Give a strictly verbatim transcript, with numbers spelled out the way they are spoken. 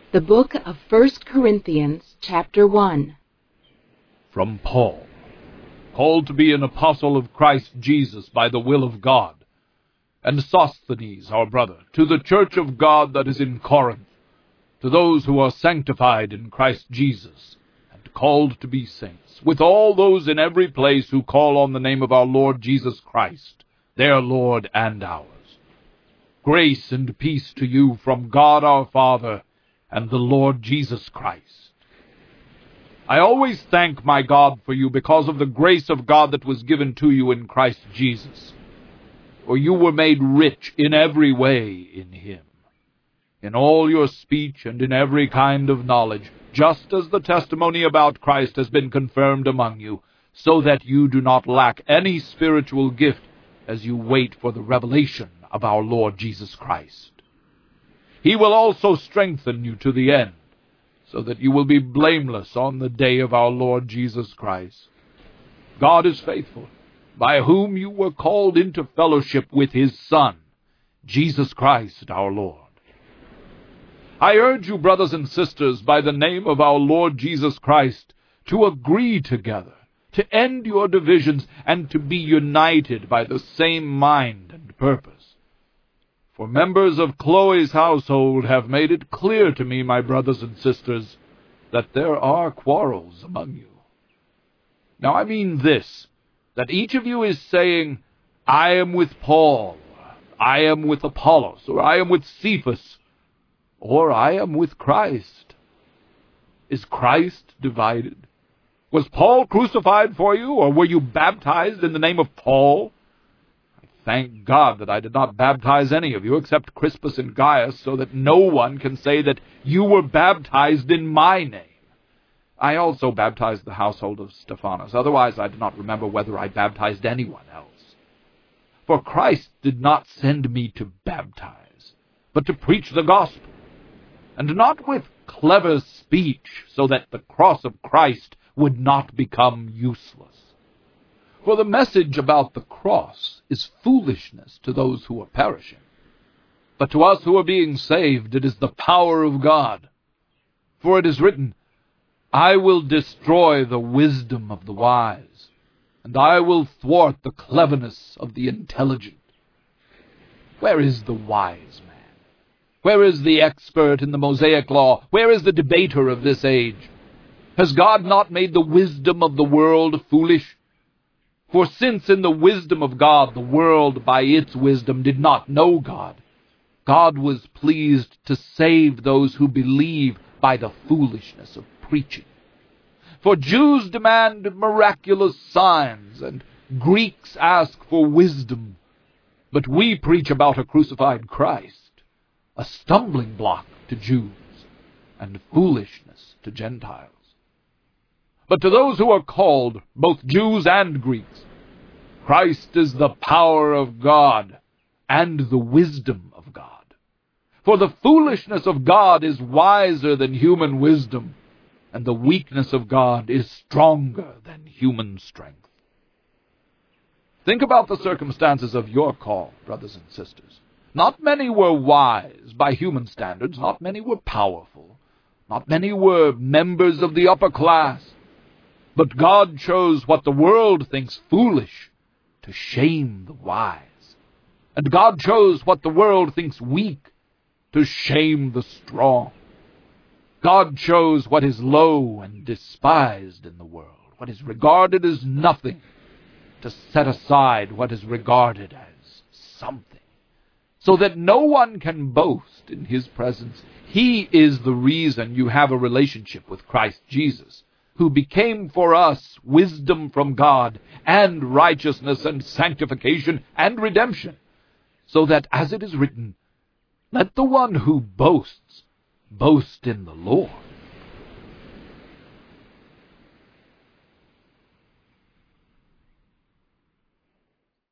The book of First Corinthians, chapter one. From Paul, called to be an apostle of Christ Jesus by the will of God, and Sosthenes, our brother, to the church of God that is in Corinth, to those who are sanctified in Christ Jesus, and called to be saints, with all those in every place who call on the name of our Lord Jesus Christ, their Lord and ours. Grace and peace to you from God our Father and the Lord Jesus Christ. I always thank my God for you because of the grace of God that was given to you in Christ Jesus. For you were made rich in every way in him, in all your speech and in every kind of knowledge, just as the testimony about Christ has been confirmed among you, so that you do not lack any spiritual gift as you wait for the revelation of our Lord Jesus Christ. He will also strengthen you to the end, so that you will be blameless on the day of our Lord Jesus Christ. God is faithful, by whom you were called into fellowship with his Son, Jesus Christ our Lord. I urge you, brothers and sisters, by the name of our Lord Jesus Christ, to agree together, to end your divisions, and to be united by the same mind and purpose. For members of Chloe's household have made it clear to me, my brothers and sisters, that there are quarrels among you. Now I mean this, that each of you is saying, I am with Paul, I am with Apollos, or I am with Cephas, or I am with Christ. Is Christ divided? Was Paul crucified for you, or were you baptized in the name of Paul? Thank God that I did not baptize any of you except Crispus and Gaius, so that no one can say that you were baptized in my name. I also baptized the household of Stephanas. Otherwise I do not remember whether I baptized anyone else. For Christ did not send me to baptize, but to preach the gospel, and not with clever speech, so that the cross of Christ would not become useless. For the message about the cross is foolishness to those who are perishing. But to us who are being saved, it is the power of God. For it is written, I will destroy the wisdom of the wise, and I will thwart the cleverness of the intelligent. Where is the wise man? Where is the expert in the Mosaic law? Where is the debater of this age? Has God not made the wisdom of the world foolish? For since in the wisdom of God the world by its wisdom did not know God, God was pleased to save those who believe by the foolishness of preaching. For Jews demand miraculous signs, and Greeks ask for wisdom. But we preach about a crucified Christ, a stumbling block to Jews, and foolishness to Gentiles. But to those who are called, both Jews and Greeks, Christ is the power of God and the wisdom of God. For the foolishness of God is wiser than human wisdom, and the weakness of God is stronger than human strength. Think about the circumstances of your call, brothers and sisters. Not many were wise by human standards, not many were powerful, not many were members of the upper class. But God chose what the world thinks foolish to shame the wise. And God chose what the world thinks weak to shame the strong. God chose what is low and despised in the world, what is regarded as nothing, to set aside what is regarded as something, so that no one can boast in his presence. He is the reason you have a relationship with Christ Jesus, who became for us wisdom from God, and righteousness and sanctification and redemption, so that, as it is written, let the one who boasts boast in the Lord.